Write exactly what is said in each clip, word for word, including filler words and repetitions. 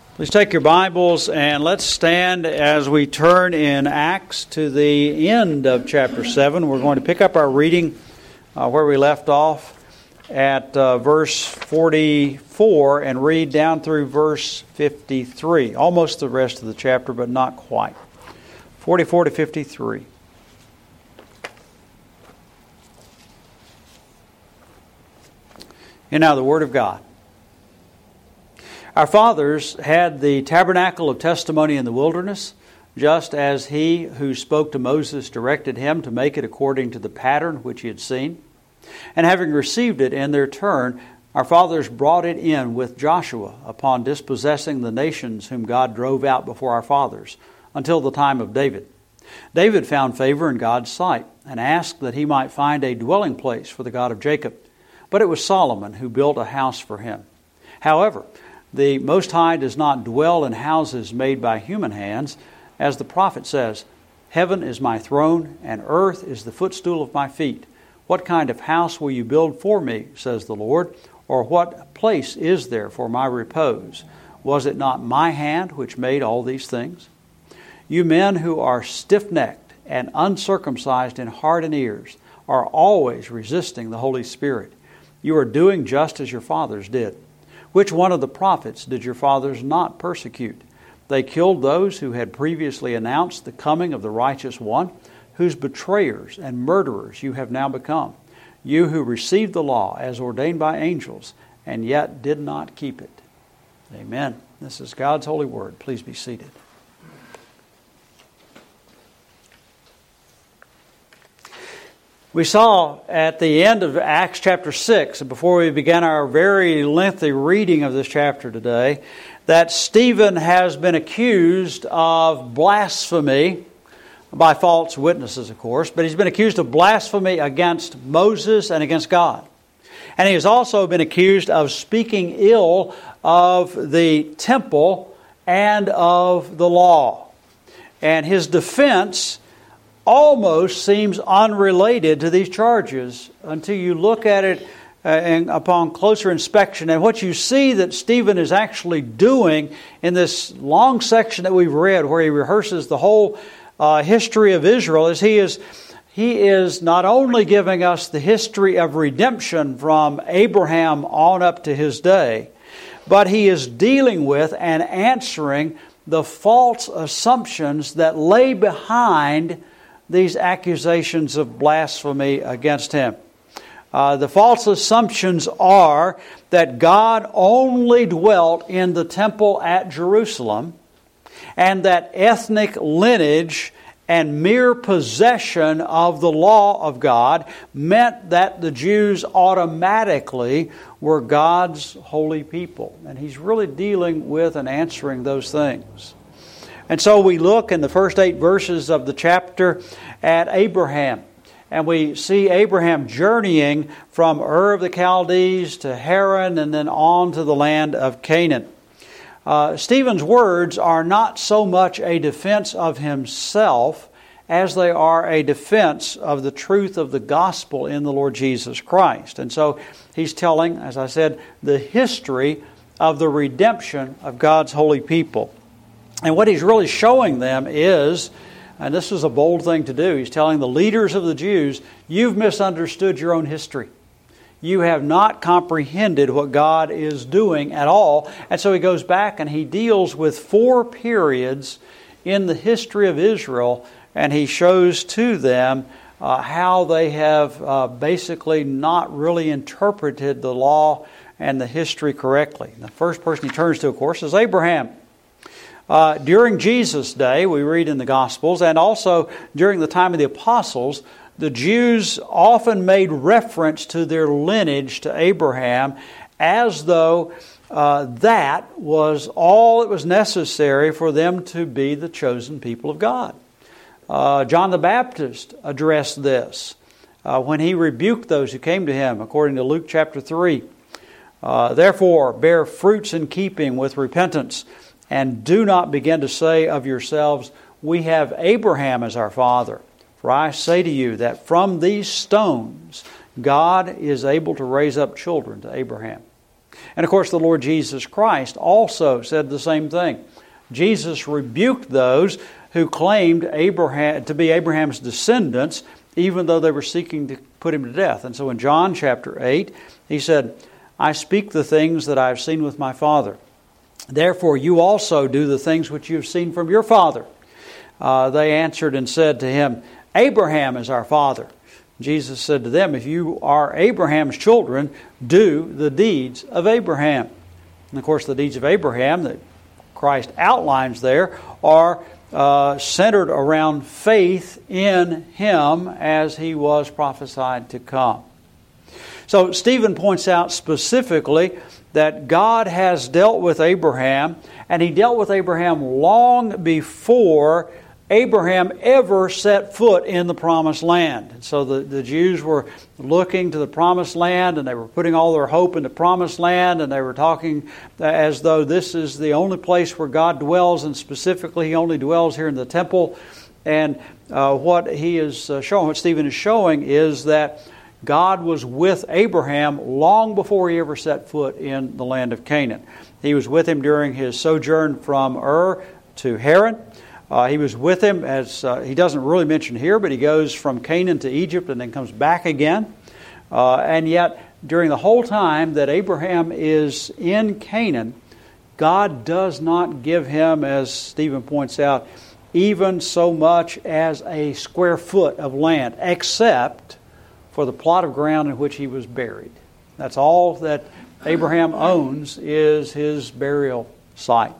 Please take your Bibles and let's stand as we turn in Acts to the end of chapter seven. We're going to pick up our reading uh, where we left off at uh, verse forty-four and read down through verse fifty-three. Almost the rest of the chapter, but not quite. forty-four to fifty-three. And now the Word of God. Our fathers had the tabernacle of testimony in the wilderness, just as he who spoke to Moses directed him to make it according to the pattern which he had seen. And having received it in their turn, our fathers brought it in with Joshua upon dispossessing the nations whom God drove out before our fathers, until the time of David. David found favor in God's sight, and asked that he might find a dwelling place for the God of Jacob. But it was Solomon who built a house for him. However, the Most High does not dwell in houses made by human hands, as the prophet says, "Heaven is my throne, and earth is the footstool of my feet. What kind of house will you build for me, says the Lord, or what place is there for my repose? Was it not my hand which made all these things? You men who are stiff-necked and uncircumcised in heart and ears are always resisting the Holy Spirit. You are doing just as your fathers did. Which one of the prophets did your fathers not persecute? They killed those who had previously announced the coming of the righteous one, whose betrayers and murderers you have now become. You who received the law as ordained by angels, and yet did not keep it." Amen. This is God's holy word. Please be seated. We saw at the end of Acts chapter six, before we began our very lengthy reading of this chapter today, that Stephen has been accused of blasphemy by false witnesses, of course, but he's been accused of blasphemy against Moses and against God. And he has also been accused of speaking ill of the temple and of the law. And his defense almost seems unrelated to these charges until you look at it uh, and upon closer inspection. And what you see that Stephen is actually doing in this long section that we've read, where he rehearses the whole uh, history of Israel, is he is he is not only giving us the history of redemption from Abraham on up to his day, but he is dealing with and answering the false assumptions that lay behind these accusations of blasphemy against him. Uh, the false assumptions are that God only dwelt in the temple at Jerusalem, and that ethnic lineage and mere possession of the law of God meant that the Jews automatically were God's holy people. And he's really dealing with and answering those things. And so we look in the first eight verses of the chapter at Abraham. And we see Abraham journeying from Ur of the Chaldees to Haran and then on to the land of Canaan. Uh, Stephen's words are not so much a defense of himself as they are a defense of the truth of the gospel in the Lord Jesus Christ. And so he's telling, as I said, the history of the redemption of God's holy people. And what he's really showing them is, and this is a bold thing to do, he's telling the leaders of the Jews, you've misunderstood your own history. You have not comprehended what God is doing at all. And so he goes back and he deals with four periods in the history of Israel, and he shows to them uh, how they have uh, basically not really interpreted the law and the history correctly. The first person he turns to, of course, is Abraham. Uh, during Jesus' day, we read in the Gospels, and also during the time of the apostles, the Jews often made reference to their lineage to Abraham as though uh, that was all that was necessary for them to be the chosen people of God. Uh, John the Baptist addressed this uh, when he rebuked those who came to him, according to Luke chapter three. Uh, Therefore, bear fruits in keeping with repentance, and do not begin to say of yourselves, we have Abraham as our father. For I say to you that from these stones God is able to raise up children to Abraham. And of course, the Lord Jesus Christ also said the same thing. Jesus rebuked those who claimed Abraham to be Abraham's descendants, even though they were seeking to put him to death. And so in John chapter eight, he said, I speak the things that I have seen with my Father. Therefore you also do the things which you have seen from your father. Uh, they answered and said to him, Abraham is our father. Jesus said to them, if you are Abraham's children, do the deeds of Abraham. And of course, the deeds of Abraham that Christ outlines there are uh, centered around faith in Him as He was prophesied to come. So Stephen points out specifically that God has dealt with Abraham, and He dealt with Abraham long before Abraham ever set foot in the Promised Land. And so the, the Jews were looking to the Promised Land, and they were putting all their hope in the Promised Land, and they were talking as though this is the only place where God dwells, and specifically He only dwells here in the temple. And uh, what he is uh, showing, what Stephen is showing, is that God was with Abraham long before he ever set foot in the land of Canaan. He was with him during his sojourn from Ur to Haran. Uh, he was with him, as uh, he doesn't really mention here, but he goes from Canaan to Egypt and then comes back again. Uh, and yet, during the whole time that Abraham is in Canaan, God does not give him, as Stephen points out, even so much as a square foot of land, except for the plot of ground in which he was buried. That's all that Abraham owns, is his burial site.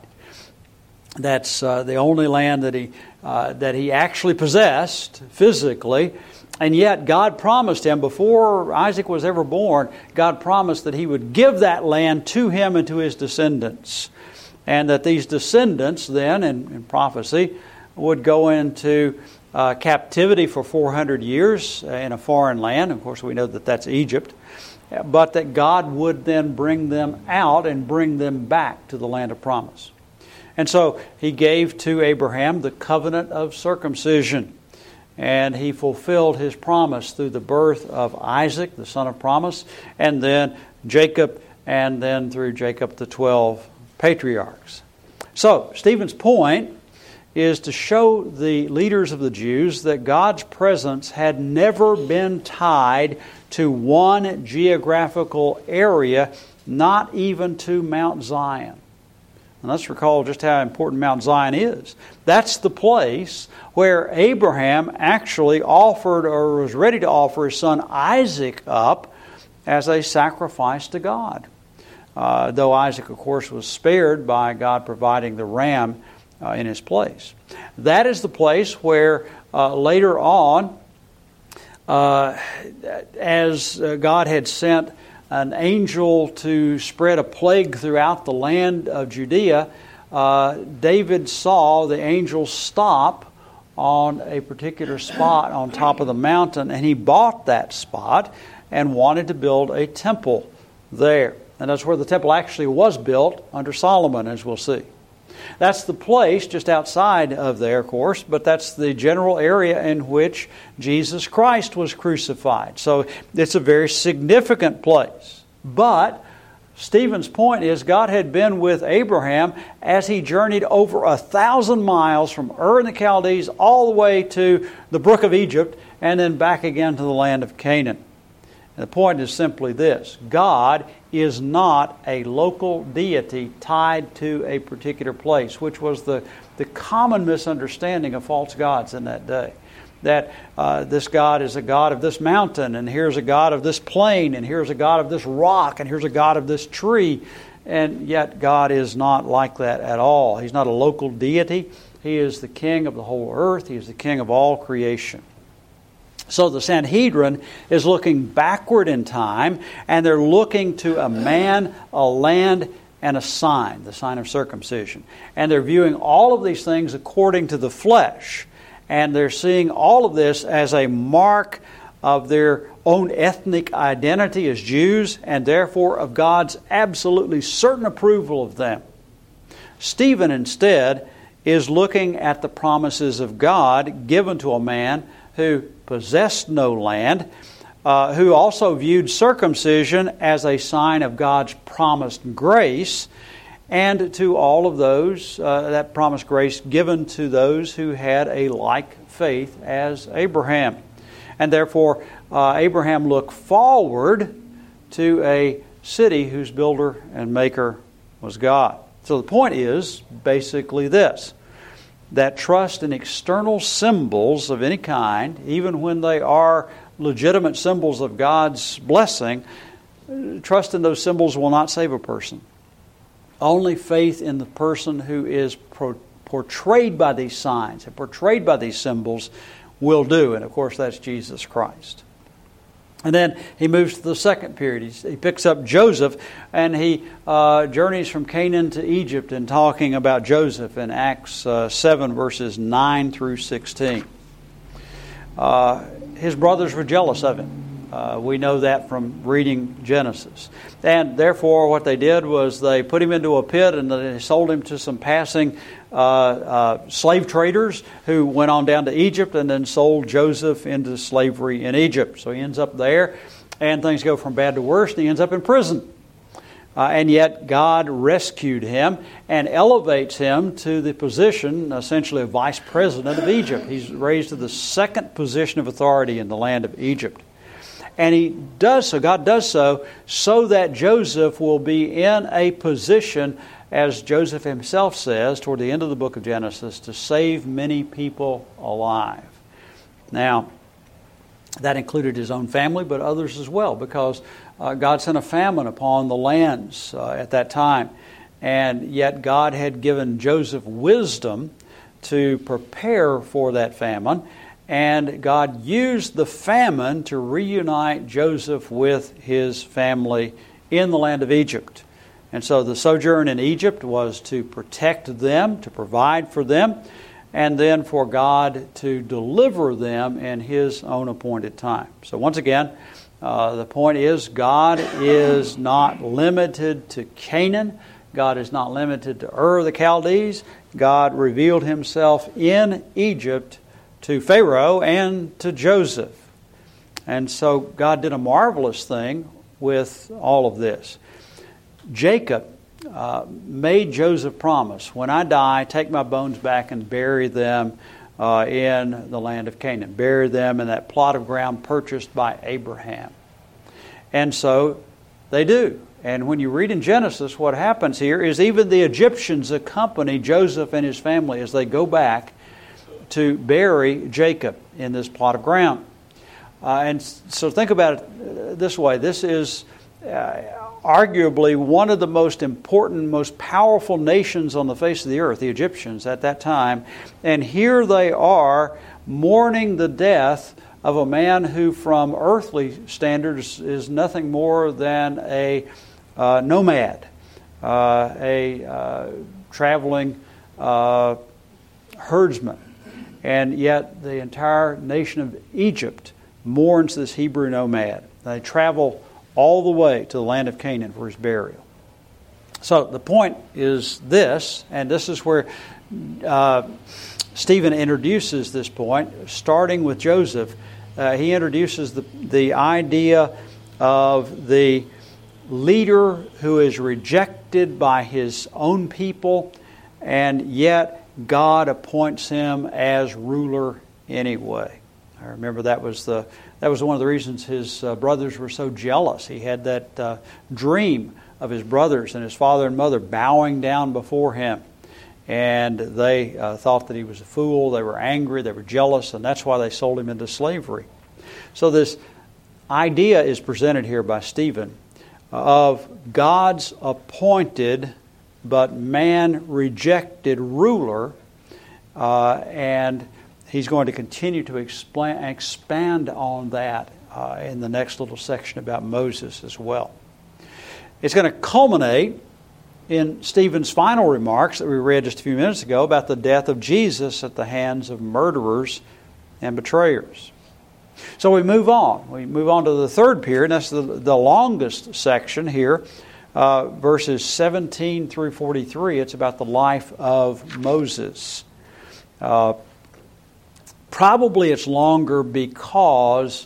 That's uh, the only land that he uh, that he actually possessed physically. And yet God promised him, before Isaac was ever born, God promised that He would give that land to him and to his descendants. And that these descendants then, in, in prophecy, would go into uh, captivity for four hundred years in a foreign land. Of course, we know that that's Egypt. But that God would then bring them out and bring them back to the land of promise. And so He gave to Abraham the covenant of circumcision. And He fulfilled His promise through the birth of Isaac, the son of promise, and then Jacob, and then through Jacob the twelve patriarchs. So Stephen's point is to show the leaders of the Jews that God's presence had never been tied to one geographical area, not even to Mount Zion. And let's recall just how important Mount Zion is. That's the place where Abraham actually offered, or was ready to offer, his son Isaac up as a sacrifice to God. Uh, though Isaac, of course, was spared by God providing the ram uh, in his place. That is the place where uh, later on, uh, as uh, God had sent an angel to spread a plague throughout the land of Judea, uh, David saw the angel stop on a particular spot on top of the mountain, and he bought that spot and wanted to build a temple there. And that's where the temple actually was built under Solomon, as we'll see. That's the place just outside of there, of course, but that's the general area in which Jesus Christ was crucified. So it's a very significant place. But Stephen's point is God had been with Abraham as he journeyed over a thousand miles from Ur in the Chaldees all the way to the brook of Egypt and then back again to the land of Canaan. And the point is simply this: God is not a local deity tied to a particular place, which was the, the common misunderstanding of false gods in that day. That uh, this God is a God of this mountain, and here's a God of this plain, and here's a God of this rock, and here's a God of this tree. And yet God is not like that at all. He's not a local deity. He is the king of the whole earth. He is the king of all creation. So the Sanhedrin is looking backward in time, and they're looking to a man, a land, and a sign, the sign of circumcision. And they're viewing all of these things according to the flesh. And they're seeing all of this as a mark of their own ethnic identity as Jews, and therefore of God's absolutely certain approval of them. Stephen, instead, is looking at the promises of God given to a man who possessed no land, uh, who also viewed circumcision as a sign of God's promised grace, and to all of those, uh, that promised grace given to those who had a like faith as Abraham. And therefore, uh, Abraham looked forward to a city whose builder and maker was God. So the point is basically this, that trust in external symbols of any kind, even when they are legitimate symbols of God's blessing, trust in those symbols will not save a person. Only faith in the person who is pro- portrayed by these signs and portrayed by these symbols will do. And of course, that's Jesus Christ. And then he moves to the second period. He, he picks up Joseph, and he uh, journeys from Canaan to Egypt, and talking about Joseph in Acts uh, seven, verses nine through sixteen. Uh, his brothers were jealous of him. Uh, we know that from reading Genesis. And therefore what they did was they put him into a pit, and they sold him to some passing uh, uh, slave traders who went on down to Egypt and then sold Joseph into slavery in Egypt. So he ends up there, and things go from bad to worse, and he ends up in prison. Uh, and yet God rescued him and elevates him to the position, essentially, of vice president of Egypt. He's raised to the second position of authority in the land of Egypt. And he does so, God does so, so that Joseph will be in a position, as Joseph himself says toward the end of the book of Genesis, to save many people alive. Now, that included his own family, but others as well, because uh, God sent a famine upon the lands uh, at that time. And yet God had given Joseph wisdom to prepare for that famine. And God used the famine to reunite Joseph with his family in the land of Egypt. And so the sojourn in Egypt was to protect them, to provide for them, and then for God to deliver them in His own appointed time. So once again, uh, the point is God is not limited to Canaan. God is not limited to Ur of the Chaldees. God revealed Himself in Egypt to Pharaoh and to Joseph. And so God did a marvelous thing with all of this. Jacob uh, made Joseph promise, when I die, take my bones back and bury them uh, in the land of Canaan. Bury them in that plot of ground purchased by Abraham. And so they do. And when you read in Genesis, what happens here is even the Egyptians accompany Joseph and his family as they go back to bury Jacob in this plot of ground. Uh, and so think about it this way. This is uh, arguably one of the most important, most powerful nations on the face of the earth, the Egyptians at that time. And here they are mourning the death of a man who from earthly standards is nothing more than a uh, nomad, uh, a uh, traveling uh, herdsman. And yet the entire nation of Egypt mourns this Hebrew nomad. They travel all the way to the land of Canaan for his burial. So the point is this, and this is where uh, Stephen introduces this point, starting with Joseph. Uh, he introduces the, the idea of the leader who is rejected by his own people, and yet God appoints him as ruler anyway. I remember that was the that was one of the reasons his uh, brothers were so jealous. He had that uh, dream of his brothers and his father and mother bowing down before him. And they uh, thought that he was a fool. They were angry. They were jealous. And that's why they sold him into slavery. So this idea is presented here by Stephen of God's appointed but man-rejected ruler, uh, and he's going to continue to expand, expand on that uh, in the next little section about Moses as well. It's going to culminate in Stephen's final remarks that we read just a few minutes ago about the death of Jesus at the hands of murderers and betrayers. So we move on. We move on to the third period. That's the, the longest section here. Uh, verses seventeen through forty-three, it's about the life of Moses. Uh, probably it's longer because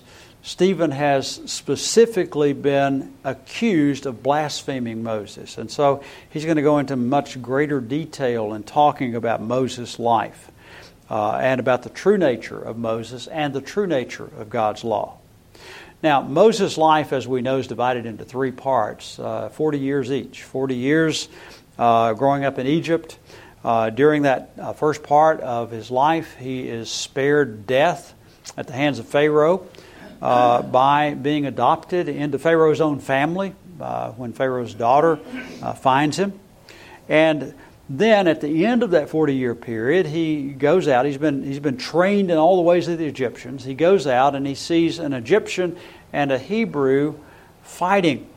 Stephen has specifically been accused of blaspheming Moses. And so he's going to go into much greater detail in talking about Moses' life uh, and about the true nature of Moses and the true nature of God's law. Now, Moses' life, as we know, is divided into three parts, uh, forty years each. forty years uh, growing up in Egypt. Uh, during that uh, first part of his life, he is spared death at the hands of Pharaoh. Uh, by being adopted into Pharaoh's own family uh, when Pharaoh's daughter uh, finds him. And then at the end of that forty-year period, he goes out. He's been he's been trained in all the ways of the Egyptians. He goes out and he sees an Egyptian and a Hebrew fighting.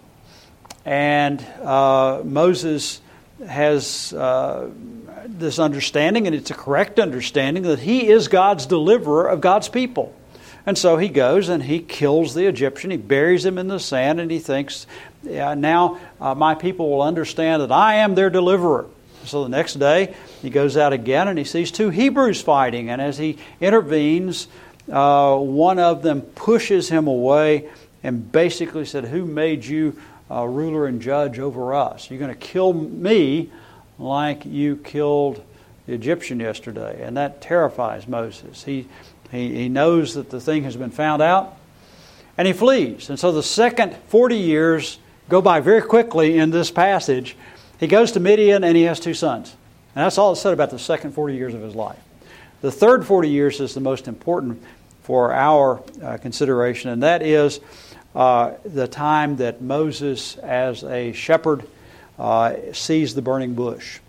And uh, Moses has uh, this understanding, and it's a correct understanding, that he is God's deliverer of God's people. And so he goes and he kills the Egyptian. He buries him in the sand, and he thinks, yeah, now uh, my people will understand that I am their deliverer. So the next day he goes out again and he sees two Hebrews fighting. And as he intervenes, uh, one of them pushes him away and basically said, "Who made you uh, ruler and judge over us? You're going to kill me like you killed the Egyptian yesterday." And that terrifies Moses. He He, he knows that the thing has been found out, and he flees. And so the second forty years go by very quickly in this passage. He goes to Midian, and he has two sons. And that's all it's said about the second forty years of his life. The third forty years is the most important for our uh, consideration, and that is uh, the time that Moses, as a shepherd, uh, sees the burning bush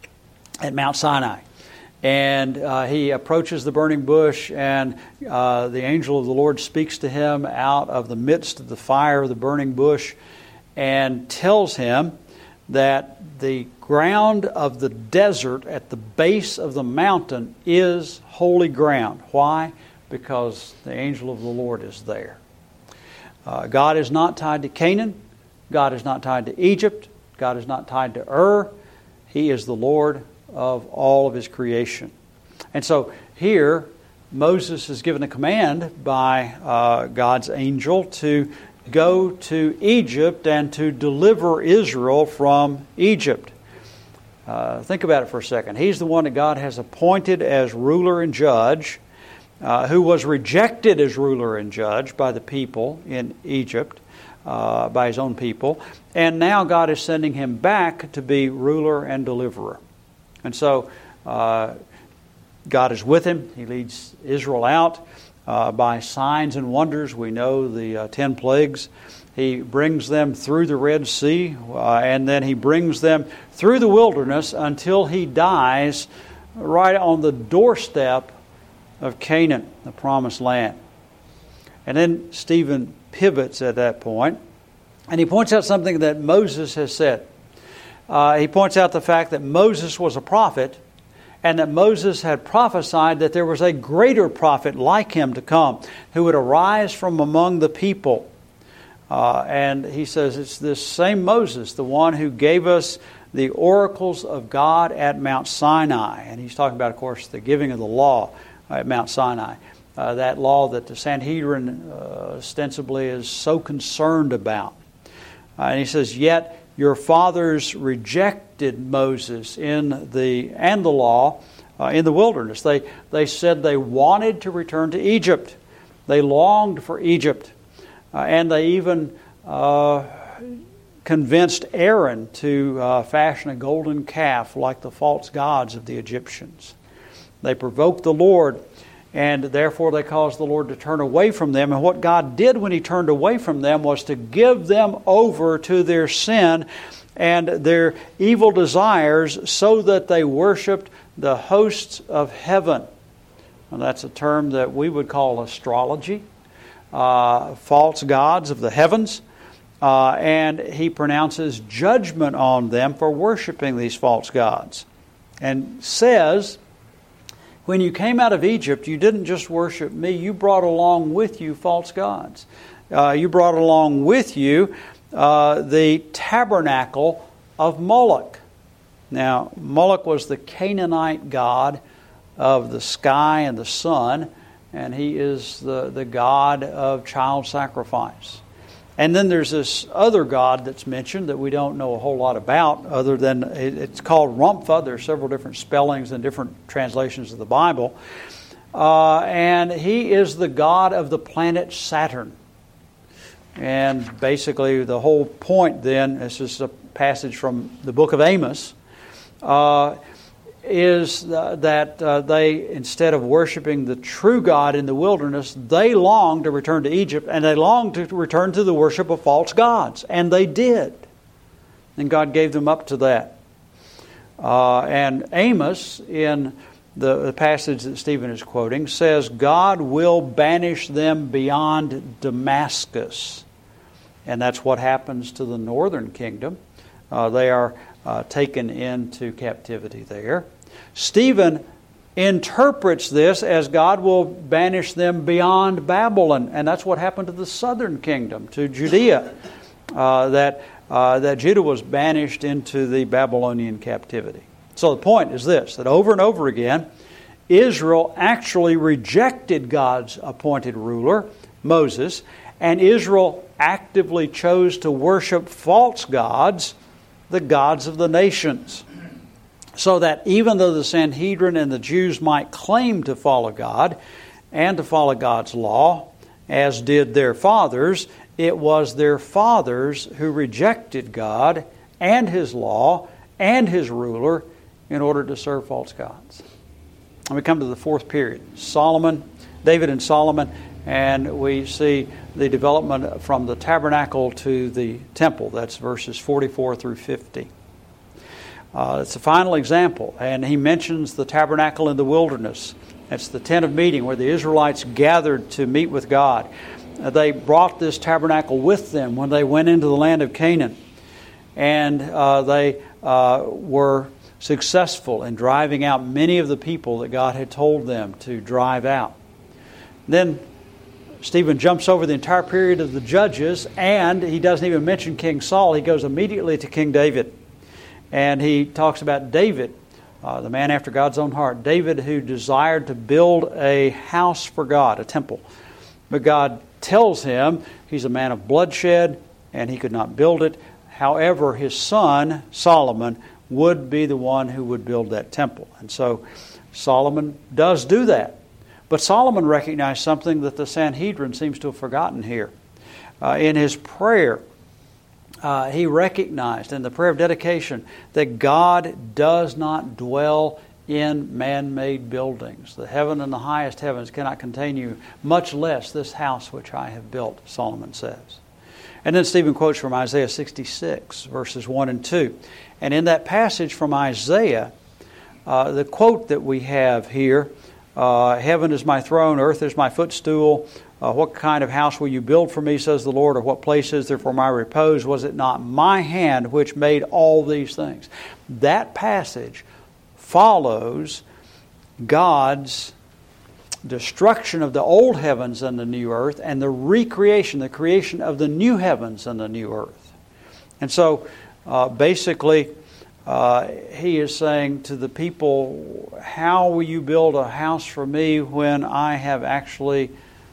at Mount Sinai. And uh, he approaches the burning bush, and uh, the angel of the Lord speaks to him out of the midst of the fire of the burning bush and tells him that the ground of the desert at the base of the mountain is holy ground. Why? Because the angel of the Lord is there. Uh, God is not tied to Canaan. God is not tied to Egypt. God is not tied to Ur. He is the Lord of all of His creation. And so here, Moses is given a command by uh, God's angel to go to Egypt and to deliver Israel from Egypt. Uh, think about it for a second. He's the one that God has appointed as ruler and judge, uh, who was rejected as ruler and judge by the people in Egypt, uh, by His own people. And now God is sending him back to be ruler and deliverer. And so uh, God is with him. He leads Israel out uh, by signs and wonders. We know the uh, ten plagues. He brings them through the Red Sea, uh, and then He brings them through the wilderness until He dies right on the doorstep of Canaan, the promised land. And then Stephen pivots at that point, and he points out something that Moses has said. Uh, he points out the fact that Moses was a prophet, and that Moses had prophesied that there was a greater prophet like him to come, who would arise from among the people. Uh, and he says it's this same Moses, the one who gave us the oracles of God at Mount Sinai. And he's talking about, of course, the giving of the law at Mount Sinai. Uh, that law that the Sanhedrin uh, ostensibly is so concerned about. Uh, and he says, yet your fathers rejected Moses in the and the law uh, in the wilderness. They they said they wanted to return to Egypt. They longed for Egypt, uh, and they even uh, convinced Aaron to uh, fashion a golden calf like the false gods of the Egyptians. They provoked the Lord, and therefore they caused the Lord to turn away from them. And what God did when He turned away from them was to give them over to their sin and their evil desires so that they worshipped the hosts of heaven. And that's a term that we would call astrology, uh, false gods of the heavens. Uh, and He pronounces judgment on them for worshiping these false gods. And says, when you came out of Egypt, you didn't just worship me, you brought along with you false gods. Uh, you brought along with you uh, the tabernacle of Moloch. Now, Moloch was the Canaanite god of the sky and the sun, and he is the, the god of child sacrifice. And then there's this other god that's mentioned that we don't know a whole lot about, other than it's called Rumpha. There are several different spellings and different translations of the Bible. Uh, and he is the god of the planet Saturn. And basically the whole point then, this is a passage from the book of Amos, uh, is uh, that uh, they, instead of worshiping the true God in the wilderness, they longed to return to Egypt, and they longed to return to the worship of false gods. And they did. And God gave them up to that. Uh, and Amos, in the, the passage that Stephen is quoting, says, God will banish them beyond Damascus. And that's what happens to the northern kingdom. Uh, they are uh, taken into captivity there. Stephen interprets this as God will banish them beyond Babylon. And that's what happened to the southern kingdom, to Judea, uh, that, uh, that Judah was banished into the Babylonian captivity. So the point is this, that over and over again, Israel actually rejected God's appointed ruler, Moses, and Israel actively chose to worship false gods, the gods of the nations. So that even though the Sanhedrin and the Jews might claim to follow God and to follow God's law, as did their fathers, it was their fathers who rejected God and His law and His ruler in order to serve false gods. And we come to the fourth period, Solomon, David and Solomon, and we see the development from the tabernacle to the temple. That's verses forty-four through fifty. Uh, it's the final example, and he mentions the tabernacle in the wilderness. That's the tent of meeting where the Israelites gathered to meet with God. Uh, they brought this tabernacle with them when they went into the land of Canaan, and uh, they uh, were successful in driving out many of the people that God had told them to drive out. Then Stephen jumps over the entire period of the Judges, and he doesn't even mention King Saul. He goes immediately to King David. And he talks about David, uh, the man after God's own heart. David, who desired to build a house for God, a temple. But God tells him he's a man of bloodshed and he could not build it. However, his son, Solomon, would be the one who would build that temple. And so Solomon does do that. But Solomon recognized something that the Sanhedrin seems to have forgotten here. Uh, in his prayer, uh, he recognized in the prayer of dedication that God does not dwell in man-made buildings. The heaven and the highest heavens cannot contain you, much less this house which I have built, Solomon says. And then Stephen quotes from Isaiah sixty-six, verses one and two. And in that passage from Isaiah, uh, the quote that we have here, Uh, heaven is my throne, earth is my footstool. Uh, what kind of house will you build for me, says the Lord, or what place is there for my repose? Was it not my hand which made all these things? That passage follows God's destruction of the old heavens and the new earth and the recreation, the creation of the new heavens and the new earth. And so uh, basically, Uh, he is saying to the people, how will you build a house for me when I have actually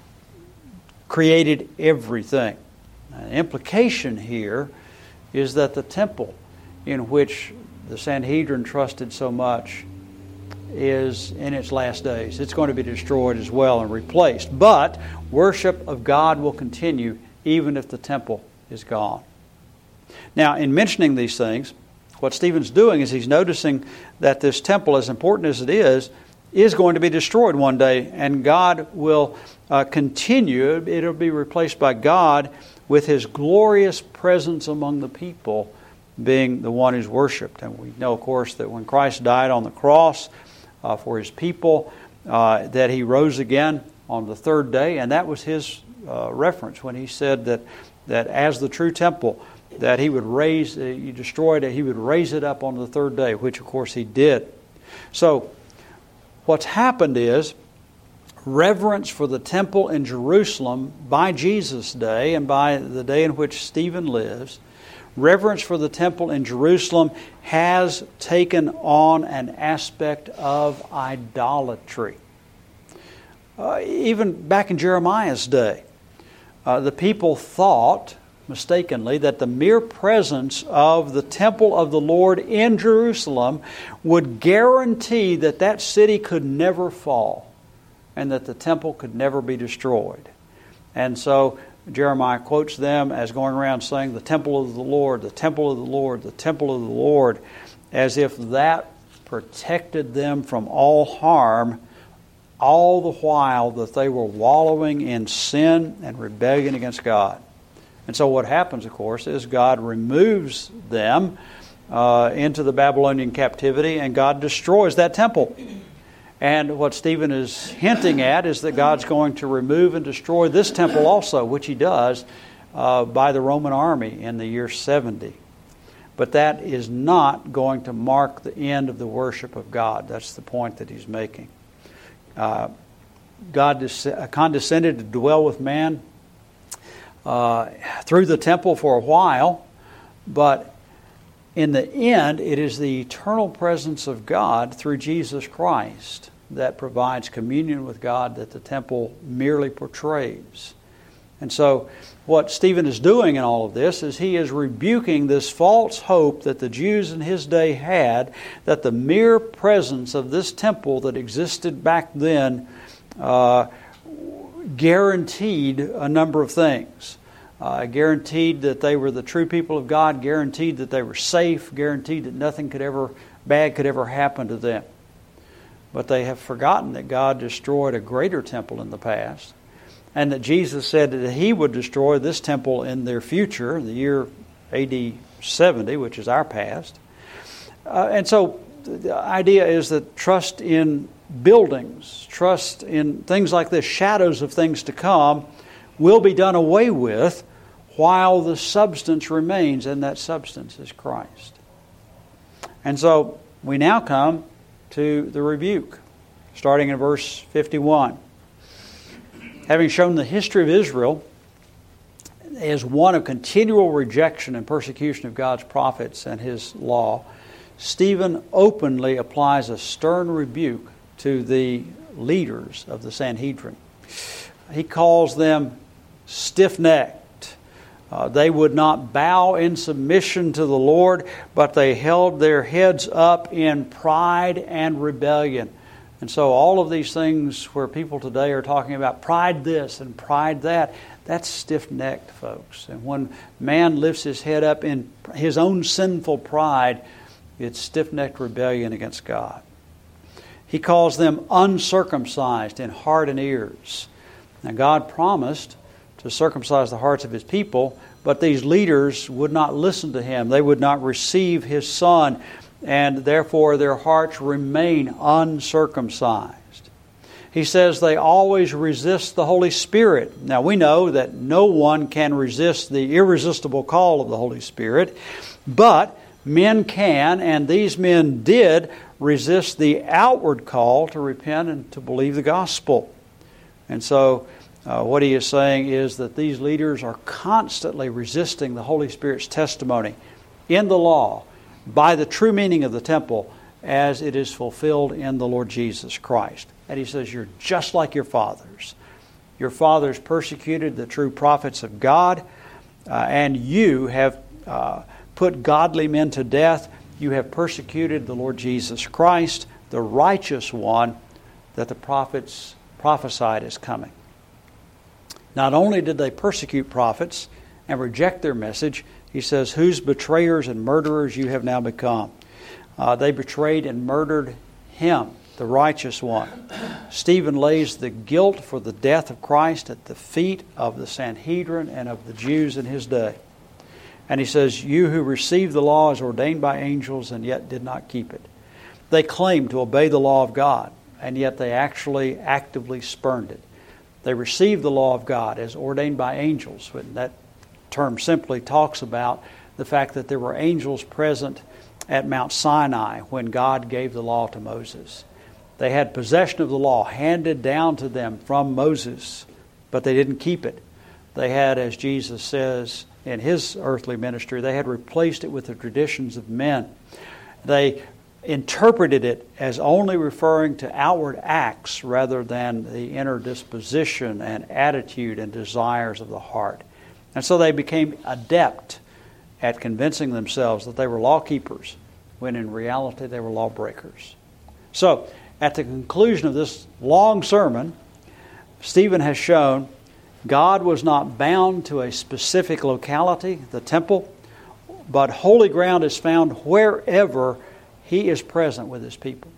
created everything? The implication here is that the temple in which the Sanhedrin trusted so much is in its last days. It's going to be destroyed as well and replaced. But worship of God will continue even if the temple is gone. Now, in mentioning these things, what Stephen's doing is he's noticing that this temple, as important as it is, is going to be destroyed one day, and God will uh, continue. It'll be replaced by God with His glorious presence among the people, being the one who's worshipped. And we know, of course, that when Christ died on the cross uh, for His people, uh, that He rose again on the third day, and that was His uh, reference when He said that that as the true temple, that He would raise, uh, you destroyed it, He would raise it up on the third day, which of course He did. So, what's happened is, reverence for the temple in Jerusalem by Jesus' day and by the day in which Stephen lives, reverence for the temple in Jerusalem has taken on an aspect of idolatry. uh, even back in Jeremiah's day, uh, the people thought mistakenly that the mere presence of the temple of the Lord in Jerusalem would guarantee that that city could never fall and that the temple could never be destroyed. And so Jeremiah quotes them as going around saying, the temple of the Lord, the temple of the Lord, the temple of the Lord, as if that protected them from all harm, all the while that they were wallowing in sin and rebellion against God. And so what happens, of course, is God removes them uh, into the Babylonian captivity, and God destroys that temple. And what Stephen is hinting at is that God's going to remove and destroy this temple also, which he does uh, by the Roman army in the year seventy. But that is not going to mark the end of the worship of God. That's the point that he's making. Uh, God condescended to dwell with man uh, through the temple for a while, but in the end, it is the eternal presence of God through Jesus Christ that provides communion with God that the temple merely portrays. And so what Stephen is doing in all of this is he is rebuking this false hope that the Jews in his day had, that the mere presence of this temple that existed back then uh, guaranteed a number of things. Uh, guaranteed that they were the true people of God, guaranteed that they were safe, guaranteed that nothing could ever bad could ever happen to them. But they have forgotten that God destroyed a greater temple in the past, and that Jesus said that he would destroy this temple in their future, in the year A D seventy, which is our past. Uh, and so the idea is that trust in buildings, trust in things like this, shadows of things to come, will be done away with while the substance remains, and that substance is Christ. And so we now come to the rebuke, starting in verse fifty-one. Having shown the history of Israel as one of continual rejection and persecution of God's prophets and His law, Stephen openly applies a stern rebuke to the leaders of the Sanhedrin. He calls them stiff-necked. Uh, they would not bow in submission to the Lord, but they held their heads up in pride and rebellion. And so all of these things where people today are talking about pride this and pride that, that's stiff-necked, folks. And when man lifts his head up in his own sinful pride, it's stiff-necked rebellion against God. He calls them uncircumcised in heart and ears. Now God promised to circumcise the hearts of His people, but these leaders would not listen to Him. They would not receive His Son, and therefore their hearts remain uncircumcised. He says they always resist the Holy Spirit. Now we know that no one can resist the irresistible call of the Holy Spirit, but men can, and these men did, resist the outward call to repent and to believe the gospel. And so uh, what he is saying is that these leaders are constantly resisting the Holy Spirit's testimony in the law by the true meaning of the temple as it is fulfilled in the Lord Jesus Christ. And he says, you're just like your fathers. Your fathers persecuted the true prophets of God, uh, and you have uh, put godly men to death. You have persecuted the Lord Jesus Christ, the righteous one that the prophets prophesied is coming. Not only did they persecute prophets and reject their message, he says, whose betrayers and murderers you have now become. Uh, they betrayed and murdered Him, the righteous one. Stephen lays the guilt for the death of Christ at the feet of the Sanhedrin and of the Jews in his day. And he says, you who received the law as ordained by angels and yet did not keep it. They claimed to obey the law of God, and yet they actually actively spurned it. They received the law of God as ordained by angels. That term simply talks about the fact that there were angels present at Mount Sinai when God gave the law to Moses. They had possession of the law handed down to them from Moses, but they didn't keep it. They had, as Jesus says in His earthly ministry, they had replaced it with the traditions of men. They interpreted it as only referring to outward acts rather than the inner disposition and attitude and desires of the heart. And so they became adept at convincing themselves that they were law keepers, when in reality they were lawbreakers. So, at the conclusion of this long sermon, Stephen has shown God was not bound to a specific locality, the temple, but holy ground is found wherever He is present with His people.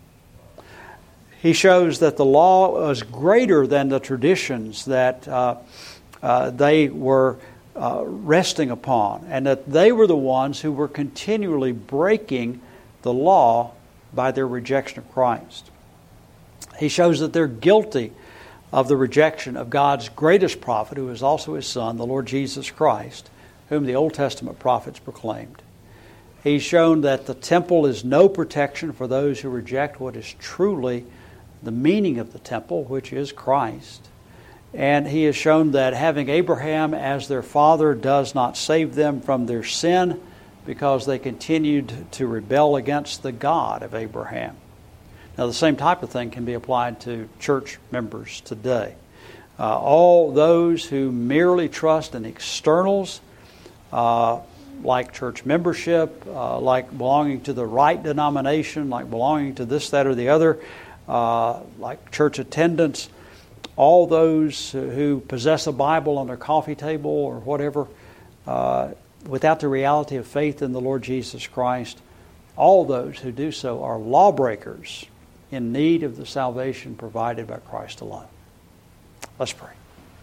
He shows that the law was greater than the traditions that uh, uh, they were uh, resting upon, and that they were the ones who were continually breaking the law by their rejection of Christ. He shows that they're guilty of the rejection of God's greatest prophet, who is also His Son, the Lord Jesus Christ, whom the Old Testament prophets proclaimed. He's shown that the temple is no protection for those who reject what is truly the meaning of the temple, which is Christ. And He has shown that having Abraham as their father does not save them from their sin, because they continued to rebel against the God of Abraham. Now, the same type of thing can be applied to church members today. Uh, all those who merely trust in externals, uh, like church membership, uh, like belonging to the right denomination, like belonging to this, that, or the other, uh, like church attendance, all those who possess a Bible on their coffee table or whatever, uh, without the reality of faith in the Lord Jesus Christ, all those who do so are lawbreakers in need of the salvation provided by Christ alone. Let's pray.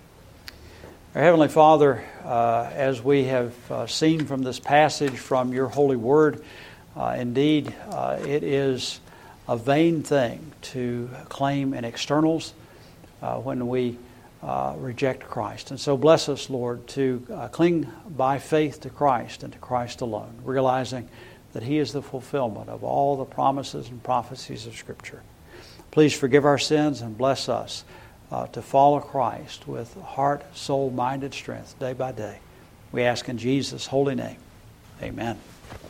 Our Heavenly Father, uh, as we have uh, seen from this passage from Your holy word, uh, indeed uh, it is a vain thing to claim in externals uh, when we uh, reject Christ. And so bless us, Lord, to uh, cling by faith to Christ and to Christ alone, realizing that He is the fulfillment of all the promises and prophecies of Scripture. Please forgive our sins and bless us uh, to follow Christ with heart, soul, mind, and strength day by day. We ask in Jesus' holy name. Amen.